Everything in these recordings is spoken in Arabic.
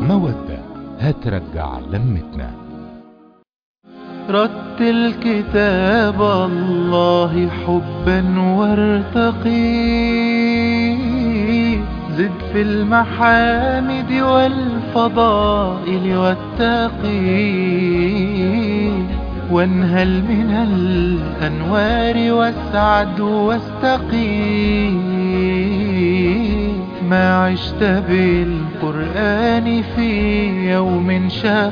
مودة هترجع لمتنا. رتل كتاب الله حبا وارتقي، زد في المحامد والفضائل والتقي، وانهل من الأنوار واسعد واستقي، ما عشت بالقرآن في يوم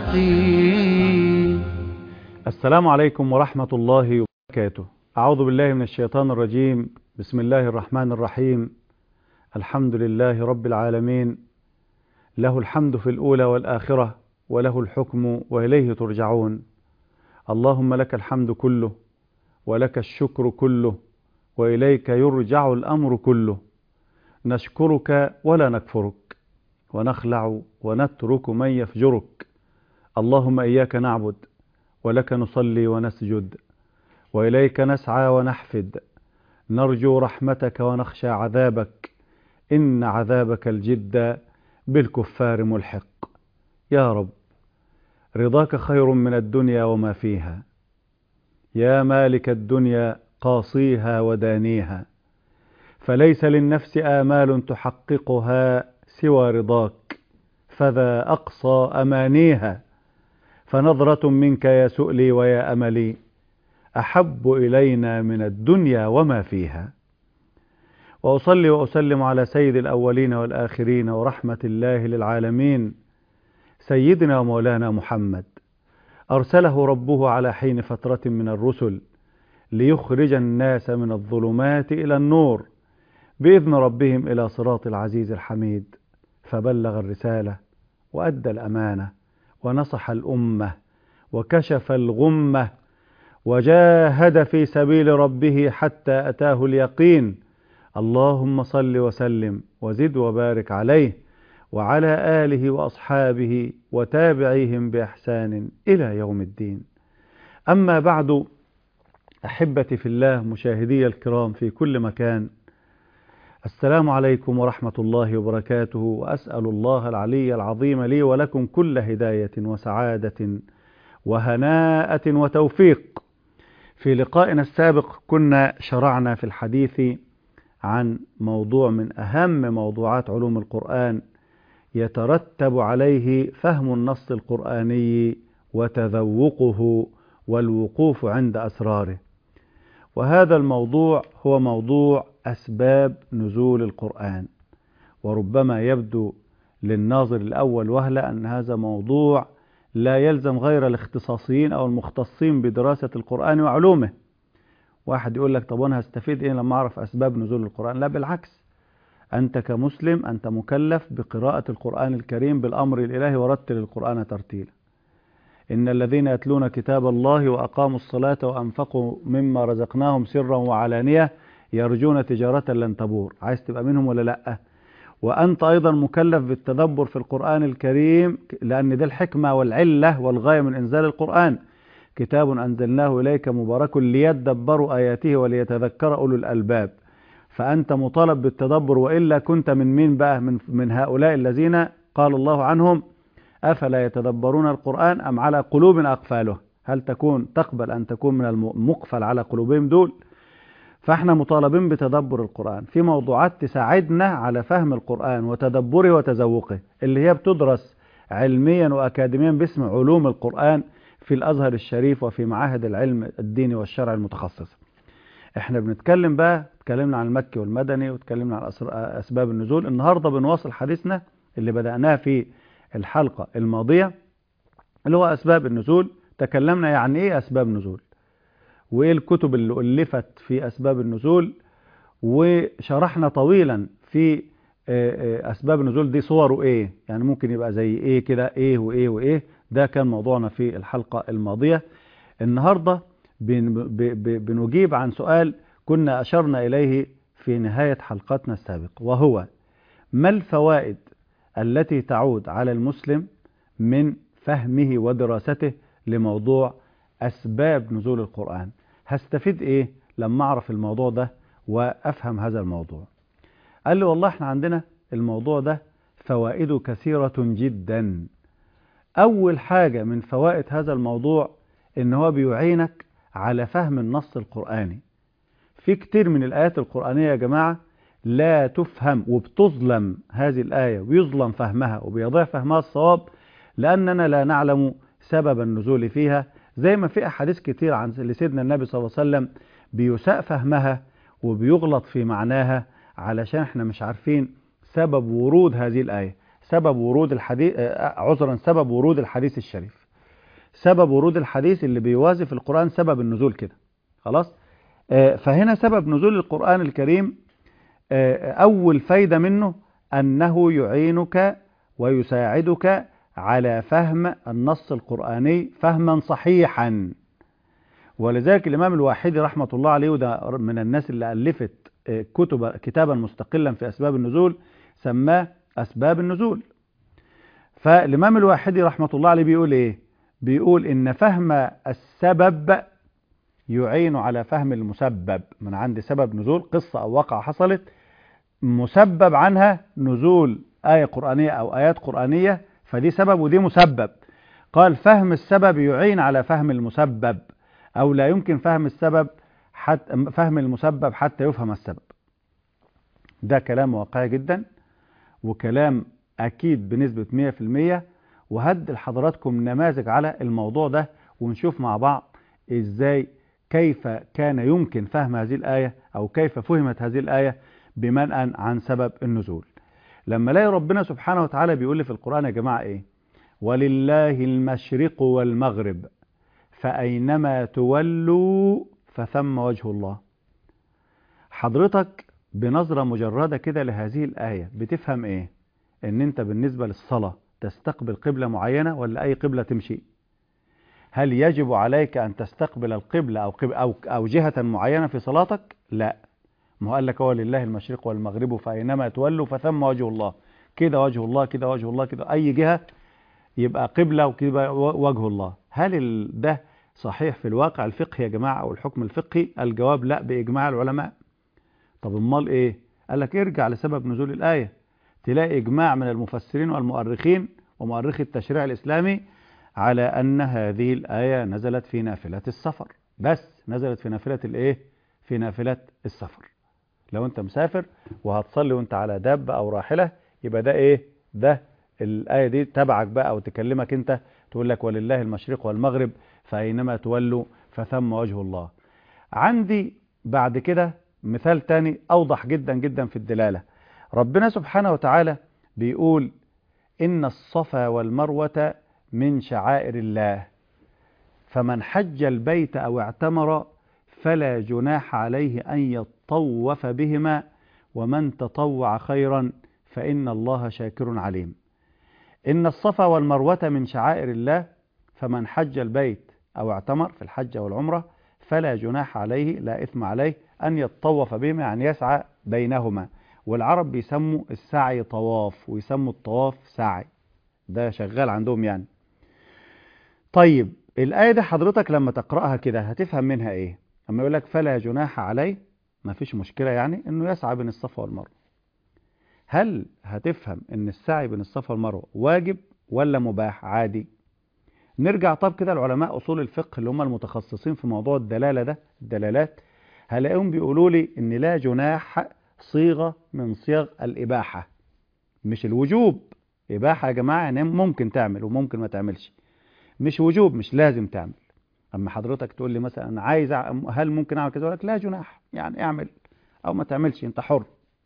شقي. السلام عليكم ورحمة الله وبركاته. أعوذ بالله من الشيطان الرجيم. بسم الله الرحمن الرحيم. الحمد لله رب العالمين، له الحمد في الأولى والآخرة، وله الحكم وإليه ترجعون. اللهم لك الحمد كله، ولك الشكر كله، وإليك يرجع الأمر كله. نشكرك ولا نكفرك، ونخلع ونترك من يفجرك. اللهم إياك نعبد، ولك نصلي ونسجد، وإليك نسعى ونحفد. نرجو رحمتك ونخشى عذابك، إن عذابك الجد بالكفار ملحق. يا رب، رضاك خير من الدنيا وما فيها. يا مالك الدنيا قاصيها ودانيها، فليس للنفس آمال تحققها سوى رضاك، فذا أقصى أمانيها. فنظرة منك يا سؤلي ويا أملي أحب إلينا من الدنيا وما فيها. وأصلي وأسلم على سيد الأولين والآخرين ورحمة الله للعالمين، سيدنا ومولانا محمد، أرسله ربه على حين فترة من الرسل ليخرج الناس من الظلمات إلى النور بإذن ربهم إلى صراط العزيز الحميد. فبلغ الرسالة وأدى الأمانة ونصح الأمة وكشف الغمة، وجاهد في سبيل ربه حتى أتاه اليقين. اللهم صل وسلم وزد وبارك عليه وعلى آله وأصحابه وتابعيهم بإحسان إلى يوم الدين. أما بعد، أحبتي في الله، مشاهدي الكرام في كل مكان، السلام عليكم ورحمة الله وبركاته. وأسأل الله العلي العظيم لي ولكم كل هداية وسعادة وهناءة وتوفيق. في لقائنا السابق كنا شرعنا في الحديث عن موضوع من أهم موضوعات علوم القرآن يترتب عليه فهم النص القرآني وتذوقه والوقوف عند أسراره، وهذا الموضوع هو موضوع أسباب نزول القرآن. وربما يبدو للناظر الأول وهلة أن هذا موضوع لا يلزم غير الاختصاصيين أو المختصين بدراسة القرآن وعلومه. واحد يقول لك طب أنا هستفيد إيه لما أعرف أسباب نزول القرآن؟ لا، بالعكس، أنت كمسلم أنت مكلف بقراءة القرآن الكريم بالأمر الإلهي، ورتل القرآن ترتيلا. إن الذين يتلون كتاب الله وأقاموا الصلاة وأنفقوا مما رزقناهم سرا وعلانية يرجون تجارة لن تبور. عايز تبقى منهم ولا لأ؟ وأنت أيضا مكلف بالتدبر في القرآن الكريم، لأن ده الحكمة والعلة والغاية من إنزال القرآن. كتاب أنزلناه إليك مبارك ليدبروا آياته وليتذكر أولو الألباب. فأنت مطالب بالتدبر، وإلا كنت من مين بقى؟ من هؤلاء الذين قال الله عنهم أفلا يتدبرون القرآن أم على قلوب أقفاله. هل تقبل أن تكون من المقفل على قلوبهم دول؟ فاحنا مطالبين بتدبر القرآن في موضوعات تساعدنا على فهم القرآن وتدبره وتذوقه، اللي هي بتدرس علميا وأكاديميا باسم علوم القرآن في الأزهر الشريف وفي معاهد العلم الديني والشرع المتخصصة. احنا بنتكلم بقى، اتكلمنا عن المكي والمدني واتكلمنا عن أسباب النزول. النهاردة بنواصل حديثنا اللي بدأناه في الحلقة الماضية، اللي هو أسباب النزول. تكلمنا يعني إيه أسباب نزول، وإيه الكتب اللي ألفت في أسباب النزول، وشرحنا طويلا في أسباب النزول دي صوره إيه، يعني ممكن يبقى زي إيه كده، إيه وإيه وإيه. ده كان موضوعنا في الحلقة الماضية. النهاردة بنجيب عن سؤال كنا أشرنا إليه في نهاية حلقتنا السابقة، وهو ما الفوائد التي تعود على المسلم من فهمه ودراسته لموضوع أسباب نزول القرآن؟ هستفيد إيه لما أعرف الموضوع ده وأفهم هذا الموضوع؟ قال لي والله احنا عندنا الموضوع ده فوائده كثيرة جدا. أول حاجة من فوائد هذا الموضوع إن هو بيعينك على فهم النص القرآني. في كتير من الآيات القرآنية يا جماعة لا تفهم، وبتظلم هذه الآية ويظلم فهمها وبيضيع فهمها الصواب لأننا لا نعلم سبب النزول فيها، زي ما في أحاديث كتير عن لسيدنا النبي صلى الله عليه وسلم بيساء فهمها وبيغلط في معناها علشان احنا مش عارفين سبب ورود هذه الآية، سبب ورود الحديث سبب ورود الحديث الشريف، سبب ورود الحديث اللي بيوازي في القرآن سبب النزول كده. خلاص. فهنا سبب نزول القرآن الكريم أول فايدة منه أنه يعينك ويساعدك على فهم النص القرآني فهما صحيحا. ولذلك الإمام الواحدي رحمة الله عليه، وده من الناس اللي ألفت كتابا مستقلا في أسباب النزول سماه أسباب النزول. فالإمام الواحدي رحمة الله عليه بيقول إيه؟ بيقول إن فهم السبب يعين على فهم المسبب. من عند سبب نزول قصة أو واقعة حصلت مسبب عنها نزول آية قرآنية أو آيات قرآنية، فدي سبب ودي مسبب. قال فهم السبب يعين على فهم المسبب، أو لا يمكن فهم المسبب حتى يفهم السبب. ده كلام واقعي جدا وكلام أكيد بنسبة 100%. وهد لحضراتكم نماذج على الموضوع ده ونشوف مع بعض إزاي كيف كان يمكن فهم هذه الآية أو كيف فهمت هذه الآية بمنأى عن سبب النزول. لما لاقي ربنا سبحانه وتعالى بيقول لي في القرآن يا جماعة إيه؟ ولله المشرق والمغرب فأينما تولوا فثم وجه الله. حضرتك بنظرة مجردة كده لهذه الآية بتفهم إيه؟ إن أنت بالنسبة للصلاة تستقبل قبلة معينة ولا أي قبلة تمشي؟ هل يجب عليك أن تستقبل القبلة أو جهة معينة في صلاتك؟ لا. ما قال لك هو لله المشرق والمغرب فأينما تولوا فثم وجه الله. كده وجه الله، كده وجه الله، كده أي جهة يبقى قبلة وكده وجه الله. هل ده صحيح في الواقع الفقهي يا جماعة أو الحكم الفقهي؟ الجواب لا بإجماع العلماء. طب امال إيه؟ قال لك ارجع لسبب نزول الآية، تلاقي إجماع من المفسرين والمؤرخين ومؤرخي التشريع الإسلامي على أن هذه الآية نزلت في نافلة السفر بس. نزلت في نافلة الإيه؟ في نافلة السفر. لو أنت مسافر وهتصلي وأنت على دابة أو راحلة يبقى ده إيه؟ ده الآية دي تبعك بقى أو تكلمك أنت، تقول لك ولله المشرق والمغرب فأينما تولوا فثم وجه الله. عندي بعد كده مثال تاني أوضح جدا جدا في الدلالة. ربنا سبحانه وتعالى بيقول إن الصفا والمروة من شعائر الله فمن حج البيت أو اعتمر فلا جناح عليه أن يطوف بهما ومن تطوع خيرا فإن الله شاكر عليم. إن الصفا والمروة من شعائر الله فمن حج البيت أو اعتمر في الحج والعمرة فلا جناح عليه، لا إثم عليه أن يطوف بهما، يعني يسعى بينهما. والعرب بيسموا السعي طواف ويسموا الطواف سعي، ده شغال عندهم يعني. طيب الآية دي حضرتك لما تقرأها كده هتفهم منها إيه؟ أما يقول لك فلا جناح عليه، ما فيش مشكلة يعني إنه يسعى بين الصفا والمروة. هل هتفهم إن السعي بين الصفا والمروة واجب ولا مباح عادي؟ نرجع طب كده لعلماء أصول الفقه اللي هم المتخصصين في موضوع الدلالة ده، الدلالات، هلاقيهم بيقولوا لي إن لا جناح صيغة من صيغ الإباحة مش الوجوب. إباحة يا جماعة يعني ممكن تعمل وممكن ما تعملش، مش وجوب، مش لازم تعمل. أما حضرتك تقول لي مثلا أنا عايز هل ممكن أعمل كذا؟ أقول لك لا جناح، يعني اعمل أو ما تعملش أنت حر.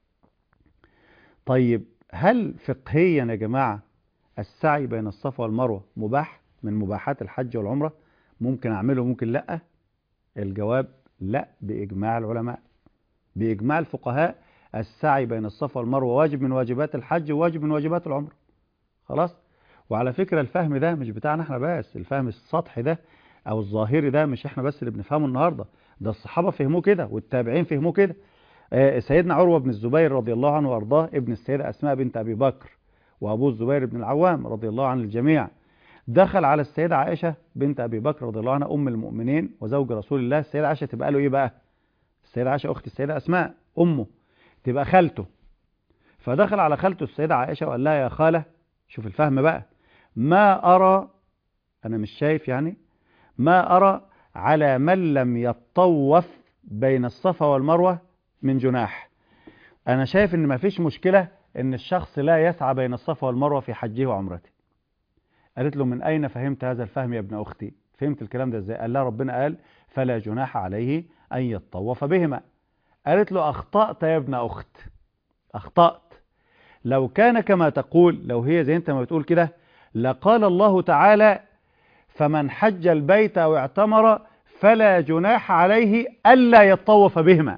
طيب هل فقهيا يا جماعة السعي بين الصفا والمروة مباح من مباحات الحج والعمرة؟ ممكن أعمله ممكن لأ؟ الجواب لا بإجماع العلماء، بإجماع الفقهاء. السعي بين الصفا والمروة واجب من واجبات الحج وواجب من واجبات العمرة. خلاص. وعلى فكرة الفهم ده مش بتاعنا احنا بس، الفهم السطحي ده او الظاهري ده مش احنا بس اللي بنفهمه النهاردة، ده الصحابة فهموه كده والتابعين فهموه كده. سيدنا عروة بن الزبير رضي الله عنه وارضاه ابن السيدة أسماء بنت أبي بكر وأبوه الزبير بن العوام رضي الله عن الجميع، دخل على السيدة عائشة بنت أبي بكر رضي الله عنها أم المؤمنين وزوج رسول الله. السيدة عائشة تبقى له إيه بقى؟ السيدة عائشة أخت السيدة أسماء، أمه تبقى خالته. فدخل على خالته السيدة عائشة وقال لها: يا خالة، شوف الفهم بقى، ما أرى، أنا مش شايف يعني، ما أرى على من لم يطوف بين الصفا والمروة من جناح. أنا شايف إن مفيش مشكلة إن الشخص لا يسعى بين الصفا والمروة في حجه وعمرته. قالت له: من أين فهمت هذا الفهم يا ابن أختي؟ فهمت الكلام ده إزاي؟ قال لها: ربنا قال: فلا جناح عليه أن يطوف بهما. قالت له: أخطأت يا ابن أخت، أخطأت. لو كان كما تقول، لو هي زي أنت ما بتقول كده، لقال الله تعالى: فمن حج البيت أو اعتمر فلا جناح عليه ألا يطوف بهما.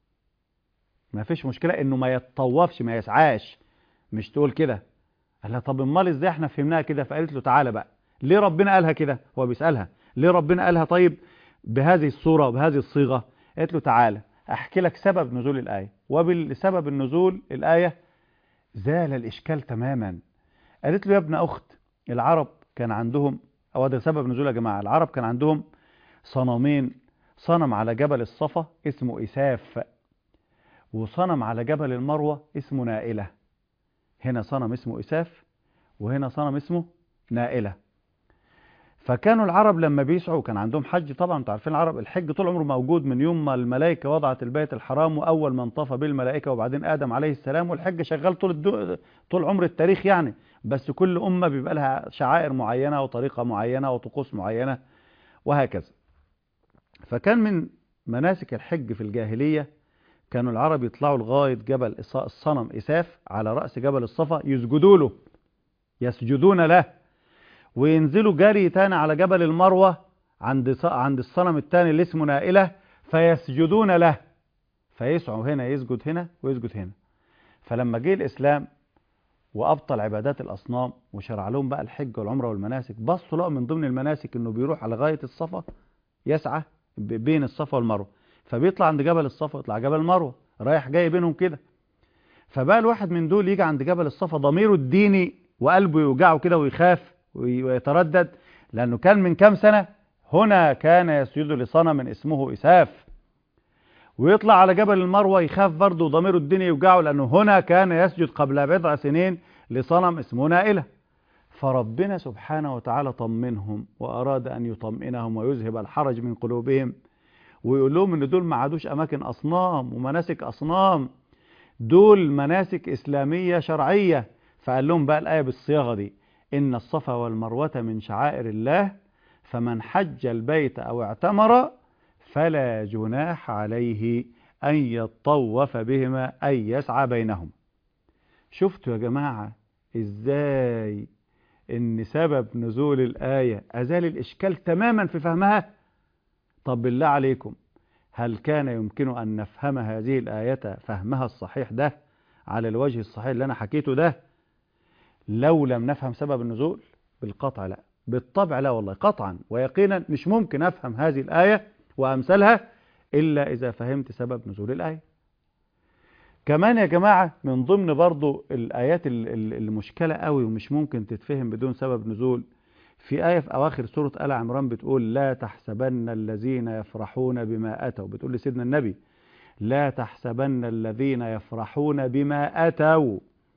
ما فيش مشكلة إنه ما يتطوفش، ما يسعاش، مش تقول كده. قال لها: طب امال ازاي احنا فهمناها كده؟ فقالت له: تعالى بقى، ليه ربنا قالها كده؟ هو بيسألها ليه ربنا قالها طيب بهذه الصورة وبهذه الصيغة. قالت له: تعالى احكي لك سبب نزول الآية، وبسبب النزول الآية زال الإشكال تماما. قالت له: يا ابن أخت، العرب كان عندهم، أو ده سبب نزول يا جماعة، العرب كان عندهم صنمين، صنم على جبل الصفا اسمه إساف، وصنم على جبل المروة اسمه نائلة. هنا صنم اسمه إساف، وهنا صنم اسمه نائلة. فكانوا العرب لما بيسعوا كان عندهم حج، طبعا انتوا عارفين العرب الحج طول عمره موجود من يوم ما الملائكة وضعت البيت الحرام، وأول من طاف بالملائكة وبعدين آدم عليه السلام، والحج شغال طول عمر التاريخ يعني. بس كل أمة بيبقى لها شعائر معينة وطريقة معينة وطقوس معينة وهكذا. فكان من مناسك الحج في الجاهلية كانوا العرب يطلعوا لغاية جبل الصنم إساف على رأس جبل الصفا، يسجدوا له، يسجدون له، وينزلوا جري تاني على جبل المروة عند الصنم التاني اللي اسمه نائلة، فيسجدون له، فيسعوا هنا يسجد هنا ويسجد هنا. فلما جه الإسلام وأبطل عبادات الأصنام وشرع لهم بقى الحج والعمرة والمناسك، بصوا لقوا من ضمن المناسك إنه بيروح على غاية الصفا، يسعى بين الصفا والمروة، فبيطلع عند جبل الصفا يطلع جبل المروة، رايح جاي بينهم كده. فبقى الواحد من دول يجي عند جبل الصفا ضميره الديني وقلبه يوجعه كده ويخاف ويتردد، لأنه كان من كام سنة هنا كان يسجد لصنم اسمه إساف، ويطلع على جبل المروة يخاف برضه وضميره الديني يوجعه، لأنه هنا كان يسجد قبل بضع سنين لصنم اسمه نائلة. فربنا سبحانه وتعالى طمنهم وأراد أن يطمئنهم ويذهب الحرج من قلوبهم، ويقول لهم ان دول ما عادوش اماكن اصنام ومناسك اصنام، دول مناسك اسلاميه شرعيه. فقال لهم بقى الايه بالصياغه دي: ان الصفا والمروه من شعائر الله، فمن حج البيت او اعتمر فلا جناح عليه ان يطوف بهما، اي يسعى بينهم. شفتوا يا جماعه ازاي ان سبب نزول الايه ازال الاشكال تماما في فهمها؟ طب بالله عليكم، هل كان يمكن أن نفهم هذه الآية فهمها الصحيح ده على الوجه الصحيح اللي أنا حكيته ده لو لم نفهم سبب النزول؟ بالقطع لا، بالطبع لا، والله قطعا ويقينا مش ممكن أفهم هذه الآية وأمثالها إلا إذا فهمت سبب نزول الآية. كمان يا جماعة من ضمن برضو الآيات المشكلة قوي ومش ممكن تتفهم بدون سبب نزول، في آية في أواخر سورة آل عمران بتقول: لا تحسبن الذين يفرحون بما أتوا، بتقول لسيدنا النبي: لا تحسبن الذين يفرحون بما أتوا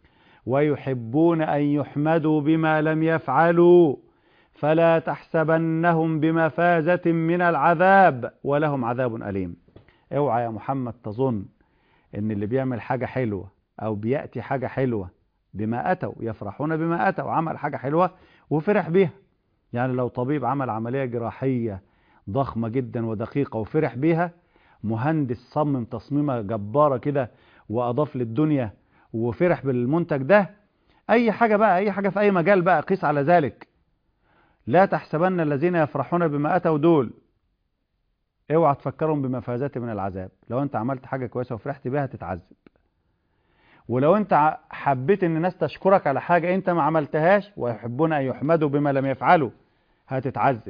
ويحبون أن يحمدوا بما لم يفعلوا فلا تحسبنهم بمفازة من العذاب ولهم عذاب أليم. اوعى يا محمد تظن ان اللي بيعمل حاجة حلوة او بيأتي حاجة حلوة بما أتوا، يفرحون بما أتوا، عمل حاجة حلوة وفرح بيها. يعني لو طبيب عمل عملية جراحية ضخمة جدا ودقيقة وفرح بيها، مهندس صمم تصميمة جبارة كده وأضاف للدنيا وفرح بالمنتج ده، أي حاجة بقى، أي حاجة في أي مجال بقى قيس على ذلك. لا تحسبن الذين يفرحون بما أتوا دول اوعى تفكرهم بمفازات من العذاب. لو أنت عملت حاجة كويسة وفرحت بيها تتعذب، ولو أنت حبيت أن الناس تشكرك على حاجة أنت ما عملتهاش ويحبون أن يحمدوا بما لم يفعلوا هتتعذب.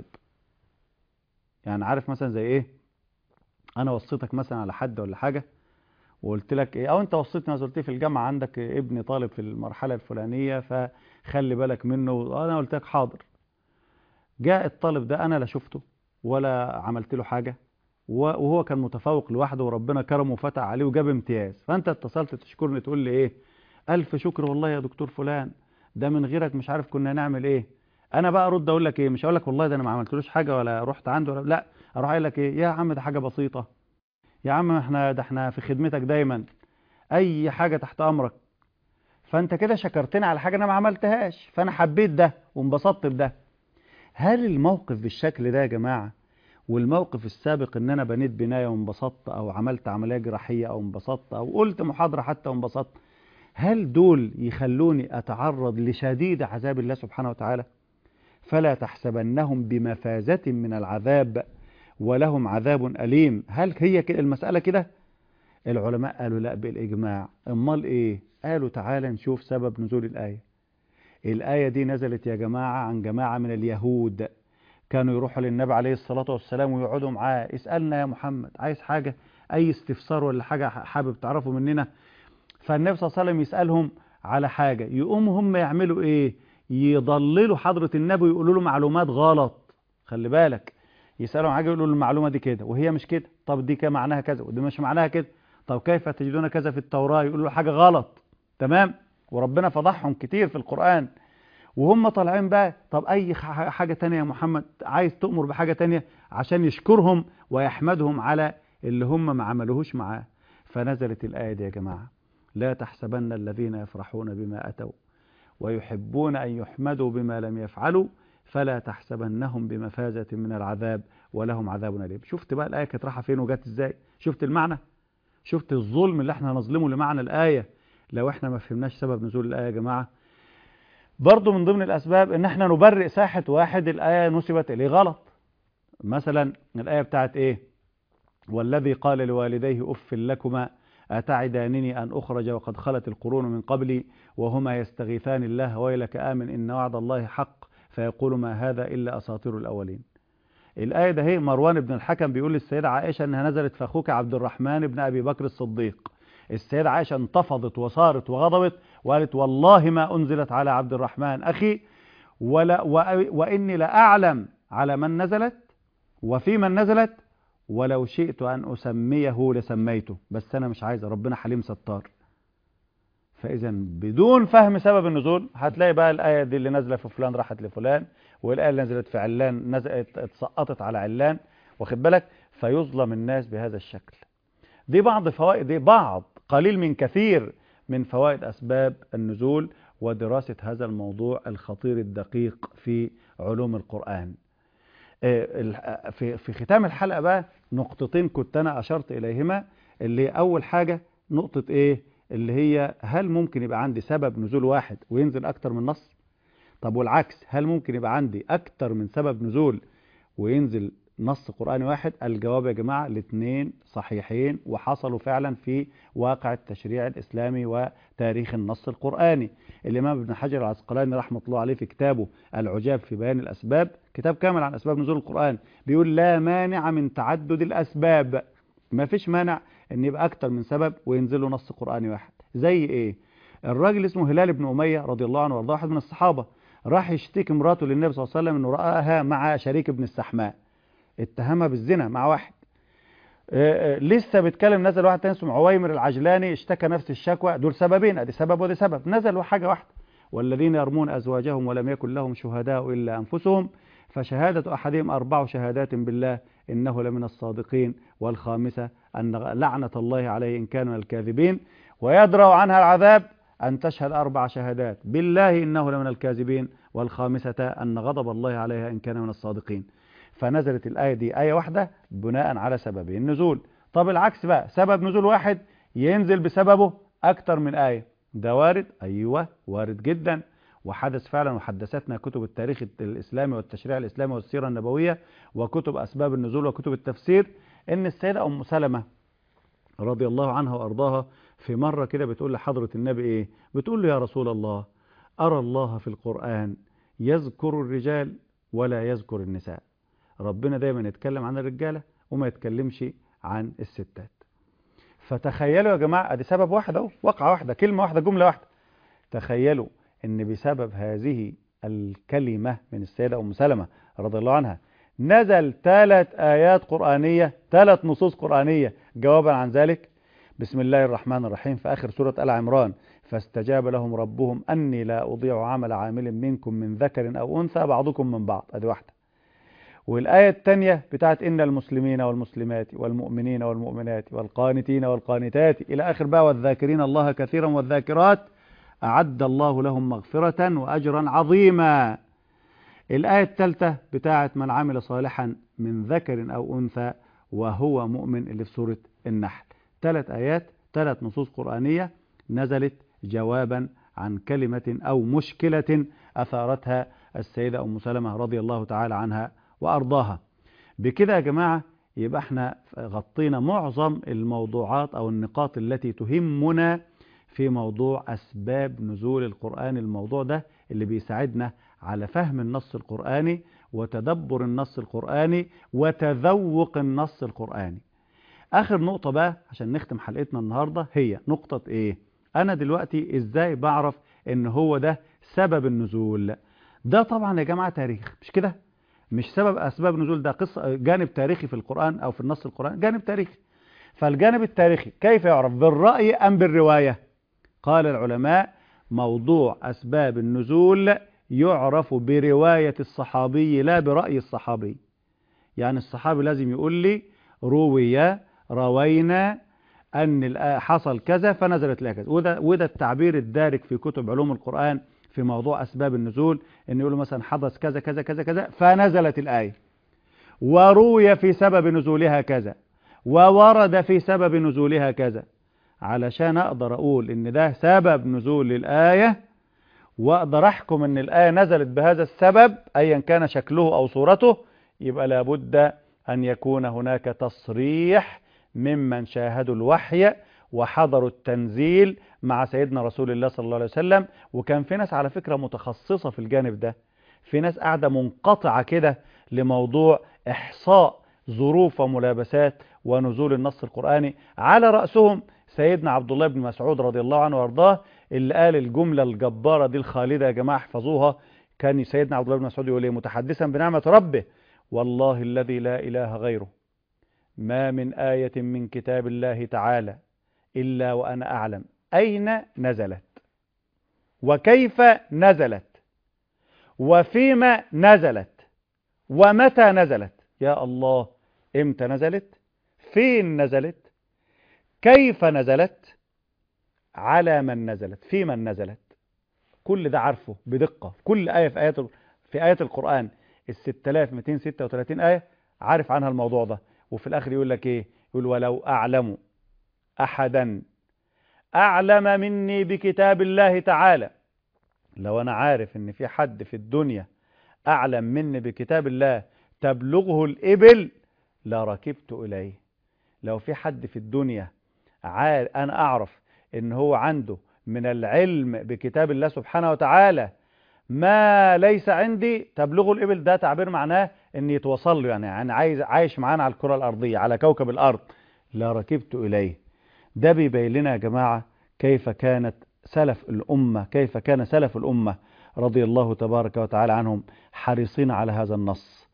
يعني عارف مثلا زي إيه؟ أنا وصيتك مثلا على حد ولا حاجة وقلت لك إيه، أو أنت وصيتني مثلا قلت لي في الجامعة عندك ابني طالب في المرحلة الفلانية فخلي بالك منه، وأنا قلت لك حاضر. جاء الطالب ده أنا لا شفته ولا عملت له حاجة، وهو كان متفوق لوحده وربنا كرمه وفتح عليه وجاب امتياز، فأنت اتصلت تشكرني تقول لي إيه؟ ألف شكر والله يا دكتور فلان، ده من غيرك مش عارف كنا نعمل ايه. انا بقى ارد اقول لك ايه؟ مش هقول لك والله ده انا ما عملتلوش حاجه ولا رحت عنده ولا لا، اروح اقول لك ايه؟ يا عم ده حاجه بسيطه، يا عم احنا في خدمتك دايما، اي حاجه تحت امرك. فانت كده شكرتني على حاجه انا ما عملتهاش، فانا حبيت ده وانبسطت بده. هل الموقف بالشكل ده يا جماعه، والموقف السابق ان انا بنيت بنايه وانبسطت، او عملت عمليه جراحيه او انبسطت، او قلت محاضره حتى وانبسطت، هل دول يخلوني اتعرض لشديد عذاب الله سبحانه وتعالى؟ فلا تحسبنهم بمفازة من العذاب ولهم عذاب أليم. هل هي المسألة كده؟ العلماء قالوا لا بالإجماع. امال ايه؟ قالوا تعالى نشوف سبب نزول الآية. الآية دي نزلت يا جماعة عن جماعة من اليهود، كانوا يروحوا للنبي عليه الصلاة والسلام ويقعدوا معاه، اسألنا يا محمد، عايز حاجة، أي استفسار ولا حاجة حابب تعرفوا مننا. فالنبي صلى الله عليه وسلم يسألهم على حاجة، يقوموا هم يعملوا ايه؟ يضللوا حضرة النبي ويقولوا له معلومات غلط. خلي بالك، يسألوا عن حاجة يقولوا له المعلومة دي كده وهي مش كده، طب دي كان معناها كذا ودي مش معناها كده، طب كيف تجدون كذا في التوراة، يقولوا له حاجة غلط. تمام؟ وربنا فضحهم كتير في القرآن. وهم طالعين بقى، طب أي حاجة تانية يا محمد، عايز تؤمر بحاجة تانية عشان يشكرهم ويحمدهم على اللي هم ما عملوهوش معاه. فنزلت الآية دي يا جماعة: لا تحسبن الذين يفرحون بما أتوا ويحبون أن يحمدوا بما لم يفعلوا فلا تحسبنهم بمفازة من العذاب ولهم عذاب أليم. شفت بقى الآية كانت رايحة فين وجت ازاي؟ شفت المعنى؟ شفت الظلم اللي احنا نظلمه لمعنى الآية لو احنا ما فهمناش سبب نزول الآية يا جماعة؟ برضو من ضمن الأسباب ان احنا نبرئ ساحة واحد الآية نسبت إليه غلط. مثلا الآية بتاعت ايه؟ والذي قال لوالديه أف لكما أتعدانني أن أخرج وقد خلت القرون من قبلي وهما يستغيثان الله ويلك آمن إن وعد الله حق فيقول ما هذا إلا أساطير الأولين. الآية ده هي مروان بن الحكم بيقول للسيدة عائشة أنها نزلت في أخوك عبد الرحمن بن أبي بكر الصديق. السيدة عائشة انتفضت وصارت وغضبت وقالت والله ما أنزلت على عبد الرحمن أخي وإني لأعلم على من نزلت وفي من نزلت ولو شئت أن أسميه لسميته، بس أنا مش عايز، ربنا حليم ستار. فإذا بدون فهم سبب النزول هتلاقي بقى الآية دي اللي نازلة في فلان راحت لفلان، والآية اللي نزلت في علان اتسقطت على علان، واخد بالك؟ فيظلم الناس بهذا الشكل. دي بعض فوائد، دي بعض قليل من كثير من فوائد أسباب النزول ودراسة هذا الموضوع الخطير الدقيق في علوم القرآن. في ختام الحلقة بقى نقطتين كنت أنا أشرت إليهما، اللي أول حاجة نقطة إيه؟ اللي هي هل ممكن يبقى عندي سبب نزول واحد وينزل أكتر من نص؟ طب والعكس، هل ممكن يبقى عندي أكتر من سبب نزول وينزل نص قرآني واحد؟ الجواب يا جماعة الاثنين صحيحين وحصلوا فعلا في واقع التشريع الإسلامي وتاريخ النص القرآني. الإمام ابن حجر العسقلاني رحمة الله عليه في كتابه العجاب في بيان الأسباب، كتاب كامل عن أسباب نزول القرآن، بيقول لا مانع من تعدد الأسباب. ما فيش مانع ان يبقى أكتر من سبب وينزلوا نص قرآني واحد. زي إيه؟ الراجل اسمه هلال بن أمية رضي الله عنه وارضاه، واحد من الصحابة، راح يشتكي مراته للنبي صلى الله عليه وسلم انه رآها مع شريك ابن السحماء، اتهمها بالزنا مع واحد. لسه بيتكلم، نزل واحد تاني اسمه عويمر العجلاني اشتكى نفس الشكوى. دول سببين، ادي سبب ودي سبب، نزلوا حاجة واحدة: والذين يرمون أزواجهم ولم يكن لهم شهداء إلا أنفسهم فشهادة أحدهم 4 شهادات بالله إنه لمن الصادقين والخامسة أن لعنة الله عليه إن كان من الكاذبين ويدرأ عنها العذاب أن تشهد 4 شهادات بالله إنه لمن الكاذبين والخامسة أن غضب الله عليها إن كان من الصادقين. فنزلت الآية دي آية واحدة بناء على سببين النزول. طب العكس بقى، سبب نزول واحد ينزل بسببه أكتر من آية، ده وارد؟ أيوة وارد جدا، وحدث فعلا، وحدثتنا كتب التاريخ الإسلامي والتشريع الإسلامي والسيرة النبوية وكتب أسباب النزول وكتب التفسير، إن السيدة أم سلمة رضي الله عنها وأرضاها في مرة كده بتقول لحضرة النبي إيه؟ بتقول له يا رسول الله أرى الله في القرآن يذكر الرجال ولا يذكر النساء، ربنا دايما يتكلم عن الرجالة وما يتكلمش عن الستات. فتخيلوا يا جماعة، ادي سبب واحد اهو، وقعة واحدة، كلمة واحدة، جملة واحدة. تخيلوا ان بسبب هذه الكلمة من السيدة أم سلمة رضي الله عنها نزل 3 آيات قرآنية، 3 نصوص قرآنية جوابا عن ذلك. بسم الله الرحمن الرحيم في آخر سورة آل عمران: فاستجاب لهم ربهم أني لا أضيع عمل عامل منكم من ذكر أو أنثى بعضكم من بعض. أدي واحدة. والآية الثانية بتاعت إن المسلمين والمسلمات والمؤمنين والمؤمنات والقانتين والقانتات إلى آخر بقى والذاكرين الله كثيرا والذاكرات أعد الله لهم مغفرة وأجرا عظيما. الآية الثالثة بتاعت من عمل صالحا من ذكر أو أنثى وهو مؤمن اللي في سورة النحل. 3 آيات، 3 نصوص قرآنية نزلت جوابا عن كلمة أو مشكلة أثارتها السيدة أم سلمة رضي الله تعالى عنها وأرضاها. بكده يا جماعة يبقى احنا غطينا معظم الموضوعات أو النقاط التي تهمنا في موضوع أسباب نزول القرآن. الموضوع ده اللي بيساعدنا على فهم النص القرآني وتدبر النص القرآني وتذوق النص القرآني. آخر نقطة بقى عشان نختم حلقتنا النهاردة هي نقطة إيه؟ أنا دلوقتي إزاي بعرف إن هو ده سبب النزول؟ ده طبعا يا جماعة تاريخ، مش كده؟ مش سبب أسباب النزول ده قصة جانب تاريخي في القرآن أو في النص القرآني، جانب تاريخي. فالجانب التاريخي كيف يعرف؟ بالرأي أم بالرواية؟ قال العلماء موضوع أسباب النزول يعرف برواية الصحابي لا برأي الصحابي. يعني الصحابي لازم يقول لي روينا أن حصل كذا فنزلت لها كذا. وده التعبير الدارج في كتب علوم القرآن في موضوع أسباب النزول، إن يقولوا مثلا حدث كذا كذا كذا كذا فنزلت الآية، وروي في سبب نزولها كذا، وورد في سبب نزولها كذا، علشان أقدر أقول إن ده سبب نزول الآية، وأقدر أحكم إن الآية نزلت بهذا السبب أيا كان شكله أو صورته. يبقى لابد أن يكون هناك تصريح ممن شاهدوا الوحي وحضروا التنزيل مع سيدنا رسول الله صلى الله عليه وسلم. وكان في ناس على فكرة متخصصة في الجانب ده، في ناس قاعدة منقطعة كده لموضوع إحصاء ظروف وملابسات ونزول النص القرآني، على رأسهم سيدنا عبد الله بن مسعود رضي الله عنه وارضاه، اللي قال الجملة الجبارة دي الخالدة يا جماعة احفظوها. كان سيدنا عبد الله بن مسعود يقول ايه متحدثا بنعمة ربه: والله الذي لا إله غيره ما من آية من كتاب الله تعالى إلا وأنا أعلم أين نزلت وكيف نزلت وفيما نزلت ومتى نزلت. يا الله، إمتى نزلت؟ فين نزلت؟ كيف نزلت؟ على من نزلت؟ في من نزلت؟ كل ده عارفه بدقة. كل آية في آيات القرآن 6236 آية عارف عنها الموضوع ده. وفي الآخر يقول لك إيه؟ يقول ولو أعلم أحدا أعلم مني بكتاب الله تعالى. لو أنا عارف إن في حد في الدنيا أعلم مني بكتاب الله تبلغه الإبل لركبت إليه. لو في حد في الدنيا أنا أعرف إن هو عنده من العلم بكتاب الله سبحانه وتعالى ما ليس عندي تبلغه الإبل، ده تعبير معناه إن يتوصل له، يعني عايش معانا على الكرة الأرضية على كوكب الأرض، لركبت إليه. ده بيبين لنا يا جماعة كيف كان سلف الأمة رضي الله تبارك وتعالى عنهم حريصين على هذا النص،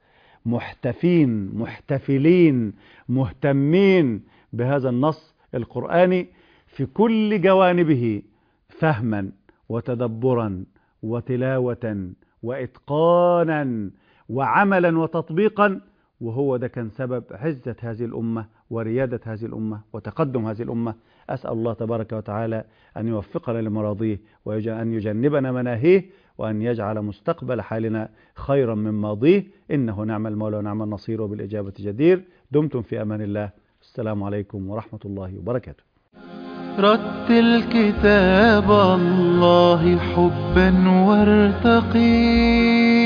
محتفلين مهتمين بهذا النص القرآني في كل جوانبه، فهما وتدبرا وتلاوة وإتقانا وعملا وتطبيقا. وهو ده كان سبب عزة هذه الأمة وريادة هذه الأمة وتقدم هذه الأمة. أسأل الله تبارك وتعالى أن يوفقنا لمراضيه وأن يجنبنا مناهيه وأن يجعل مستقبل حالنا خيرا من ماضيه، إنه نعم المولى ونعم النصير وبالإجابة جدير. دمتم في أمان الله. السلام عليكم ورحمة الله وبركاته. رتل كتاب الله حبا وارتقي،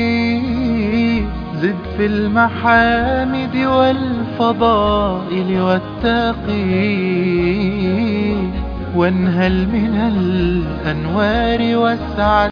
زد في المحامد والفضائل والتقي، وانهل من الأنوار والسعادة.